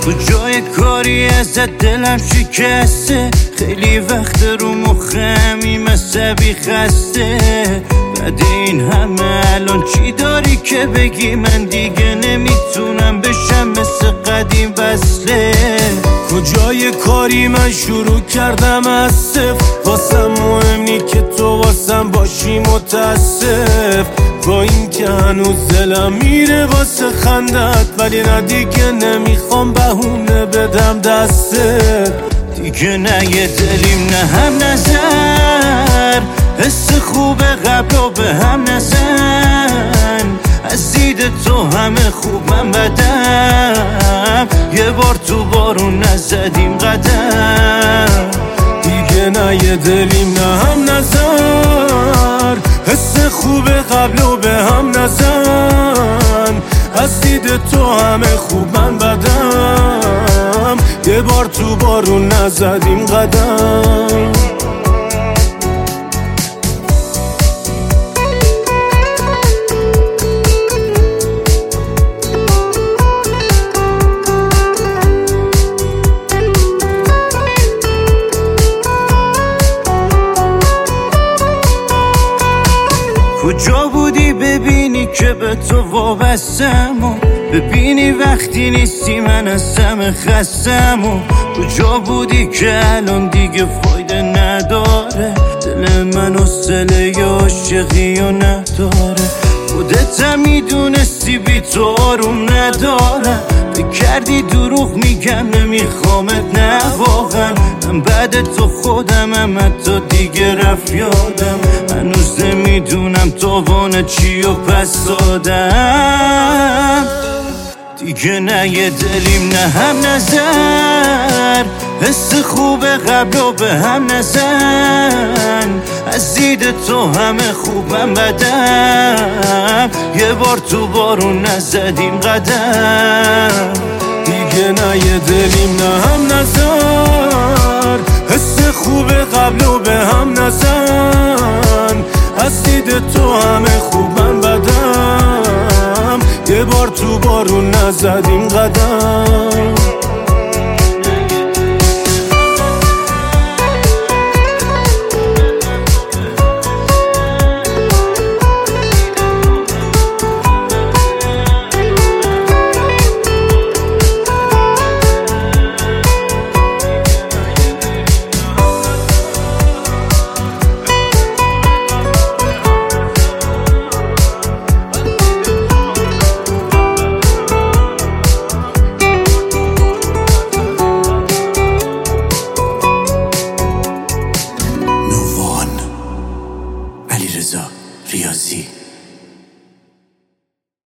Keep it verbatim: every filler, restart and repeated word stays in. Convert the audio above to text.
کجای کاری ازت دلم شکسته، خیلی وقت رو مخمی مصبی خسته. بعد این همه الان چی داری که بگی؟ من دیگه نمیتونم بشم مثل قدیم وصله. کجای کاری من شروع کردم از صفر، واسم مهم نی که تو واسم باشی متاسف. با این که هنوز دلم میره واسه خندت، ولی نه دیگه نمیخوام بهونه بدم دستت. دیگه نه یه دلیم نه هم نظر، حس خوب قبل و به هم نزن. از دید تو همه خوب من بدم، یه بار تو بارون نزدیم قدم. دیگه نه یه دلیم نه هم نظر، حس خوب قبل و به هم نزن. از دید تو همه خوب من بدم، یه بار تو بارون نزدیم قدم. کجا بودی ببینی که به تو وابستم، و ببینی وقتی نیستی من از همه خستم. و کجا بودی که الان دیگه فایده نداره، دل من حوصله ی عاشقی و نداره. خودت هم میدونستی بی تو آروم ندارم، بکردی دروغ میگم نمیخوامت نه واقعا. من بعد تو خودم هم حتی دیگه رفت یادم، هنوز نمیدونم تاوان چی و پس دادم. دیگه نه یه دلیم نه هم نظر، حس خوب قبل و به هم نزن. از دید تو همه خوبم بدم، یه بار تو بارون نزدیم قدم. دیگه نه یه دلیم نه هم نظر، حس خوب قبل و به هم نزن. از دید تو همه خوبم بدم، یه بار تو بارون نزدیم قدم.